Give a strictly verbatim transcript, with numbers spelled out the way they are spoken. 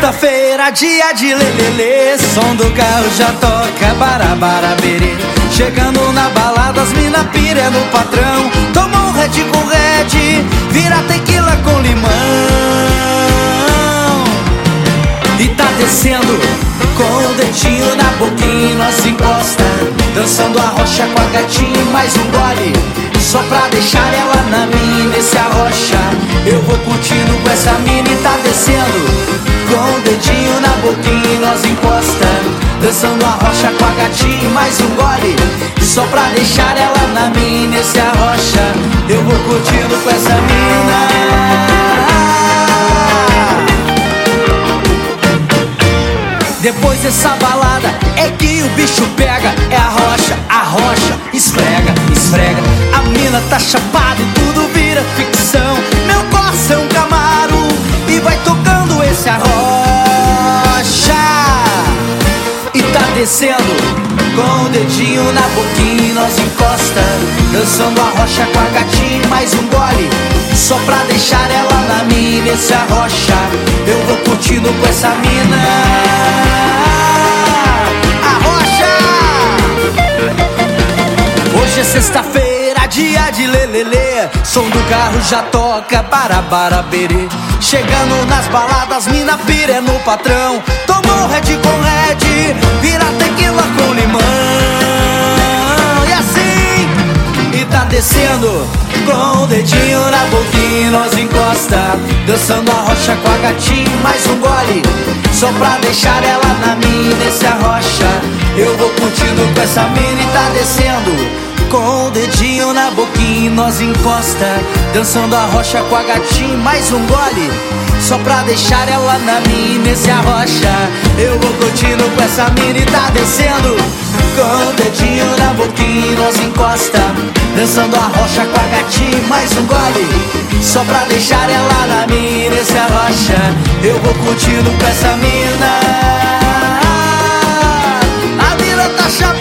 sexta-feira, dia de lelele, som do carro já toca barabaraberê. Chegando na balada, as mina pira no patrão. Toma um red com red, vira tequila com limão. E tá descendo com o dedinho na boquinha, nós encosta. Dançando a rocha com a gatinha, mais um gole, só pra deixar ela na mina. Esse arrocha, eu vou curtindo com essa mina. E tá descendo com o dedinho na boquinha, nós encosta. Dançando a rocha com a gatinha, mais um gole, só pra deixar ela na mina. Esse arrocha, eu vou curtindo com essa mina. Depois dessa balada é que o bicho pega. É a rocha, a rocha, esfrega, esfrega. A mina tá chapada e tudo vira ficção. Meu corpo é um Camaro e vai tocando esse arrocha. E tá descendo com o dedinho na boquinha, nós encosta. Dançando a rocha com a gatinha, mais um gole, só pra deixar ela na mina. Esse arrocha, eu vou curtindo com essa mina. Hoje é sexta-feira, dia de lelele, som do carro já toca barabaraberê. Chegando nas baladas, mina pira é no patrão. Tomou red com red, vira tequila com limão. E assim, e tá descendo com o dedinho na boquinha, nós encosta. Dançando a rocha com a gatinha, mais um gole, só pra deixar ela na mina. Esse arrocha, eu vou curtindo com essa mina. E tá descendo com o dedinho na boquinha, nós encosta. Dançando a rocha com a gatinha, mais um gole, só pra deixar ela na mina. Esse arrocha, eu vou curtindo com essa mina. E tá descendo com o dedinho na boquinha, nós encosta. Dançando a rocha com a gatinha, mais um gole, só pra deixar ela na mina. Esse arrocha, eu vou curtindo com essa mina. A mina tá chamando.